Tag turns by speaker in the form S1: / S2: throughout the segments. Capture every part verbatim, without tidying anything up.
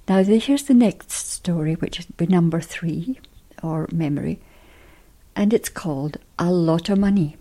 S1: Now here's the next story, which would be number three, or memory, and it's called A Lot of Money.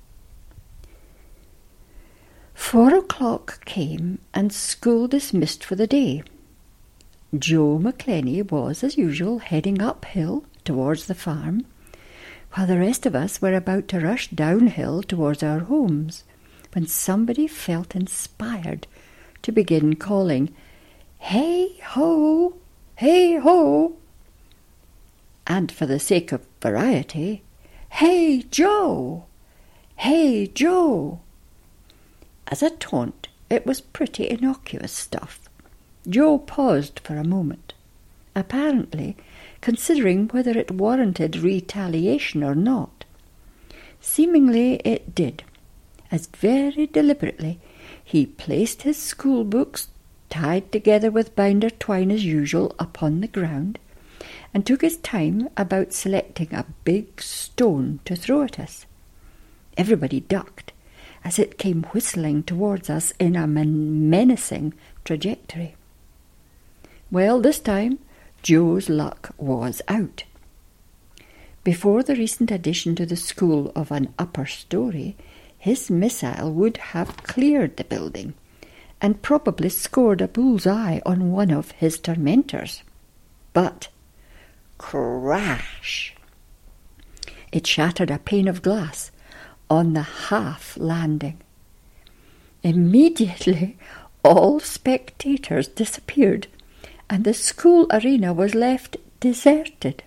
S1: Four o'clock came and school dismissed for the day. Joe McClenny was, as usual, heading uphill towards the farm, while the rest of us were about to rush downhill towards our homes, when somebody felt inspired to begin calling, "Hey ho! Hey ho!" And for the sake of variety, "Hey Joe! Hey Joe!" As a taunt, it was pretty innocuous stuff. Joe paused for a moment, apparently considering whether it warranted retaliation or not. Seemingly it did, as very deliberately he placed his school books, tied together with binder twine as usual, upon the ground, and took his time about selecting a big stone to throw at us. Everybody ducked as it came whistling towards us in a men- menacing trajectory. Well, this time Joe's luck was out. Before the recent addition to the school of an upper story, his missile would have cleared the building and probably scored a bull's-eye on one of his tormentors. But crash! It shattered a pane of glass on the half landing. Immediately all spectators disappeared, and the school arena was left deserted.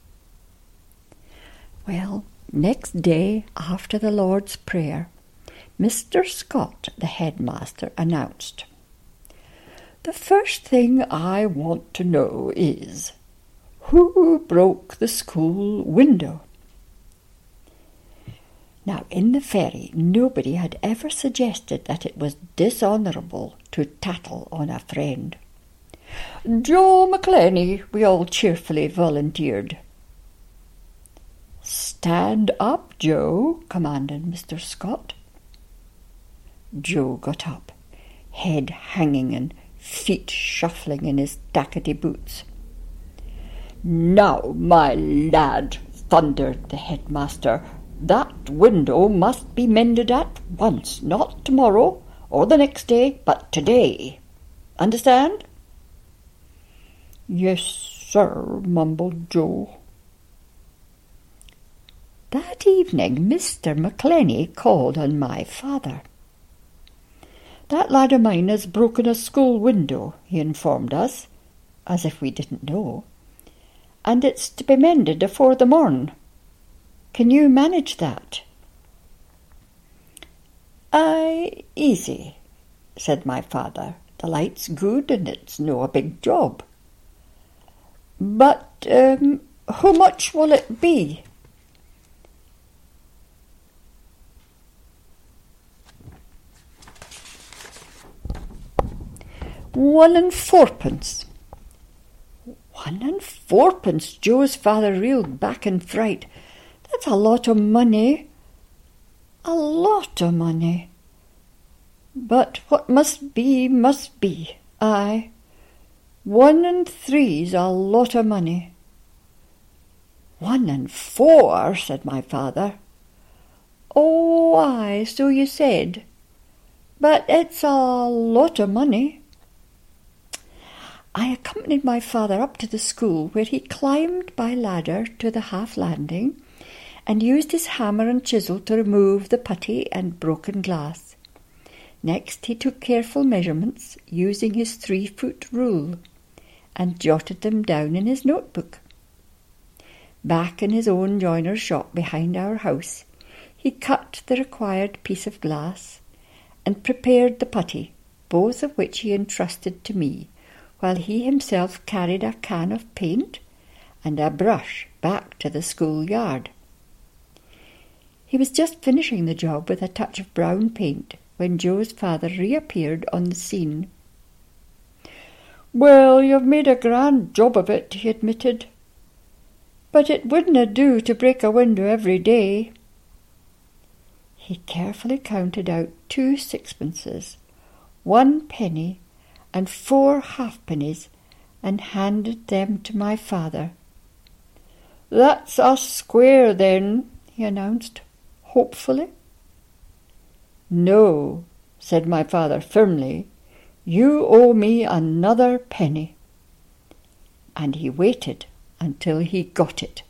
S1: Well, next day after the Lord's Prayer, Mister Scott, the headmaster, announced, "The first thing I want to know is, who broke the school window?" Now, in the ferry, nobody had ever suggested that it was dishonourable to tattle on a friend. "Joe McClenny," we all cheerfully volunteered. "Stand up, Joe," commanded Mister Scott. Joe got up, head hanging and feet shuffling in his tackety boots. "Now, my lad," thundered the headmaster, "that window must be mended at once, not tomorrow or the next day, but today. Understand?" "Yes, sir," mumbled Joe. That evening Mister McClenny called on my father. "That lad of mine has broken a school window," he informed us, as if we didn't know, "and it's to be mended afore the morn. Can you manage that?" "Aye, easy," said my father. "The light's good and it's no a big job." "But um, how much will it be?" "One and fourpence." One and fourpence! Joe's father reeled back in fright. "That's a lot of money. A lot of money. But what must be, must be. Aye, one and three's a lot of money." "One and four," said my father. "Oh, aye, so you said. But it's a lot of money." I accompanied my father up to the school, where he climbed by ladder to the half-landing and used his hammer and chisel to remove the putty and broken glass. Next he took careful measurements, using his three-foot rule, and jotted them down in his notebook. Back in his own joiner's shop behind our house, he cut the required piece of glass and prepared the putty, both of which he entrusted to me, while he himself carried a can of paint and a brush back to the schoolyard. He was just finishing the job with a touch of brown paint when Joe's father reappeared on the scene. "Well, you've made a grand job of it," he admitted. "But it wouldna do to break a window every day." He carefully counted out two sixpences, one penny, and four halfpennies, and handed them to my father. "That's us square, then," he announced, hopefully. "No," said my father firmly, "you owe me another penny." And he waited until he got it.